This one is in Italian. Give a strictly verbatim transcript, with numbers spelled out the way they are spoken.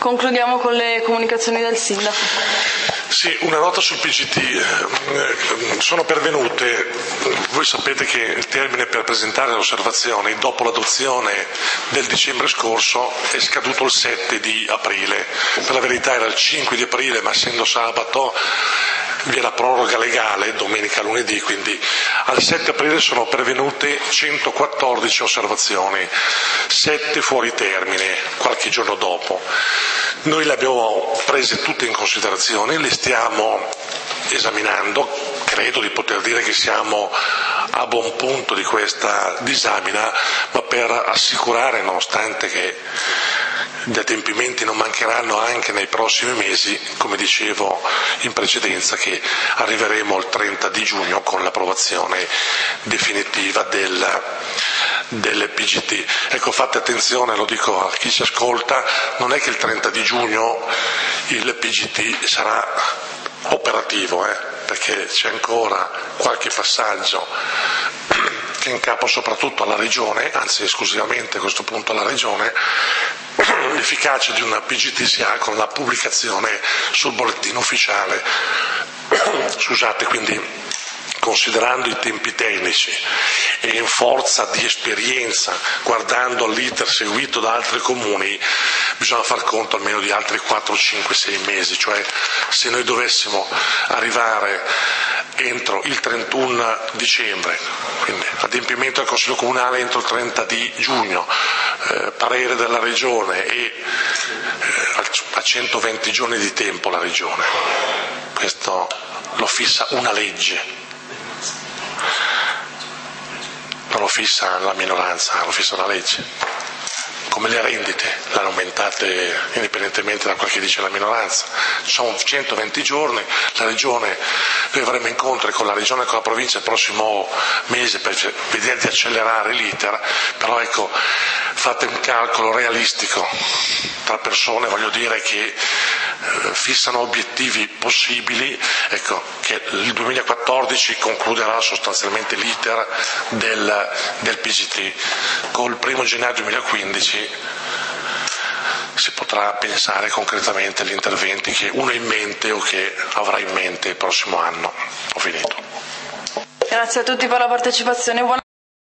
Concludiamo con le comunicazioni del Sindaco. Sì, una nota sul P G T. Sono pervenute, voi sapete che il termine per presentare le osservazioni dopo l'adozione del dicembre scorso è scaduto il sette di aprile. Per la verità era il cinque di aprile, ma essendo sabato vi è la proroga legale, domenica, lunedì, quindi al sette aprile sono pervenute centoquattordici osservazioni, sette fuori termine, qualche giorno dopo. Noi le abbiamo prese tutte in considerazione, le stiamo esaminando, credo di poter dire che siamo a buon punto di questa disamina, ma per assicurare, nonostante che gli adempimenti non mancheranno anche nei prossimi mesi, come dicevo in precedenza, che arriveremo il trenta di giugno con l'approvazione definitiva del, del P G T. Ecco, fate attenzione, lo dico a chi ci ascolta, non è che il trenta di giugno il P G T sarà operativo, eh, perché c'è ancora qualche passaggio che è in capo soprattutto alla Regione, anzi esclusivamente a questo punto alla Regione. L'efficacia di una P G T si ha con la pubblicazione sul bollettino ufficiale. Scusate, quindi considerando i tempi tecnici e in forza di esperienza, guardando l'iter seguito da altri comuni, bisogna far conto almeno di altri quattro, cinque, sei mesi, cioè se noi dovessimo arrivare entro il trentuno dicembre, quindi adempimento del Consiglio Comunale entro il trenta di giugno, eh, parere della Regione e eh, a centoventi giorni di tempo la Regione, questo lo fissa una legge. Non lo fissa la minoranza, lo fissa una legge. Come le rendite, l'hanno aumentate indipendentemente da quel che dice la minoranza. Sono centoventi giorni, la Regione, noi avremo incontri con la Regione e con la Provincia il prossimo mese per vedere di accelerare l'iter, però ecco, fate un calcolo realistico tra persone, voglio dire che eh, fissano obiettivi possibili, ecco, che il duemilaquattordici concluderà sostanzialmente l'iter del, del P G T, col primo gennaio duemilaquindici si potrà pensare concretamente agli interventi che uno ha in mente o che avrà in mente il prossimo anno. Ho finito. Grazie a tutti per la partecipazione. Buona